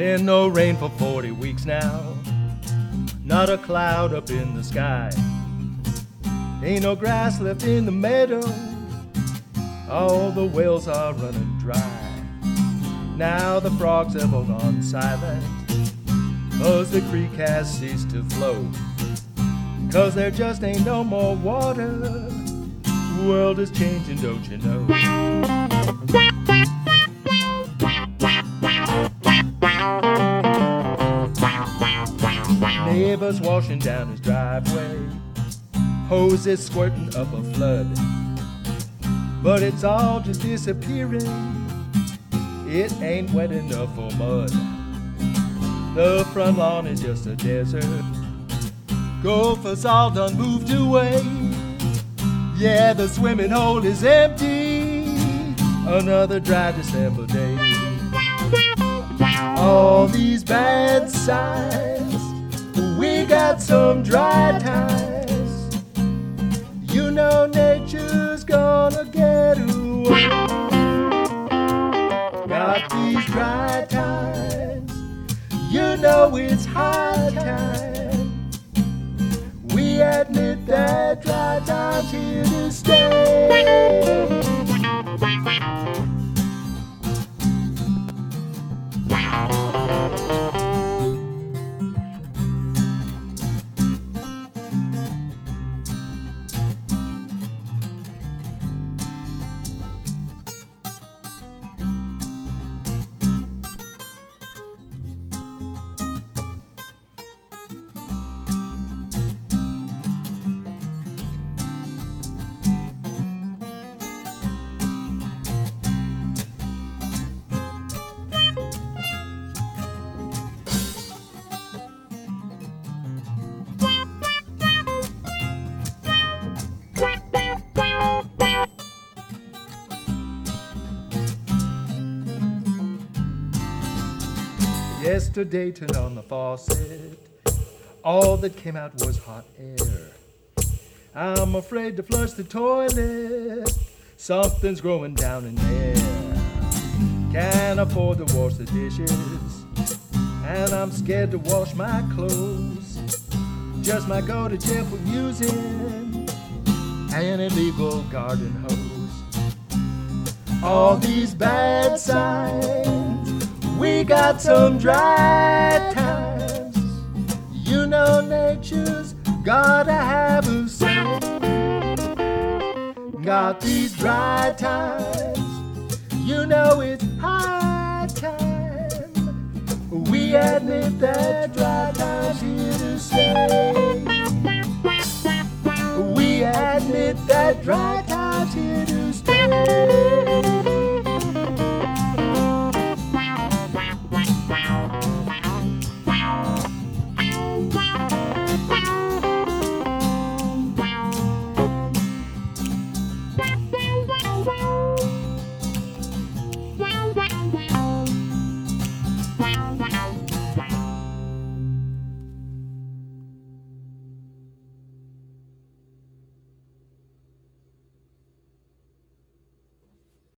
Been no rain for 40 weeks now, not a cloud up in the sky. Ain't no grass left in the meadow, all the wells are running dry. Now the frogs have all gone silent, 'cause the creek has ceased to flow. 'Cause there just ain't no more water, the world is changing, don't you know? Neighbors washing down his driveway, hoses squirting up a flood. But it's all just disappearing, it ain't wet enough for mud. The front lawn is just a desert, gophers all done moved away. Yeah, the swimming hole is empty, another dry December day. All these bad signs, we got some dry times. You know nature's gonna get away. Got these dry times, you know it's high time. We admit that dry times here to stay. Yesterday turned on the faucet, all that came out was hot air. I'm afraid to flush the toilet, something's growing down in there. Can't afford to wash the dishes, and I'm scared to wash my clothes. Just might go to jail for using an illegal garden hose. All these bad signs, we got some dry times. You know nature's gotta have a say. Got these dry times, you know it's high time. We admit that dry times here to stay.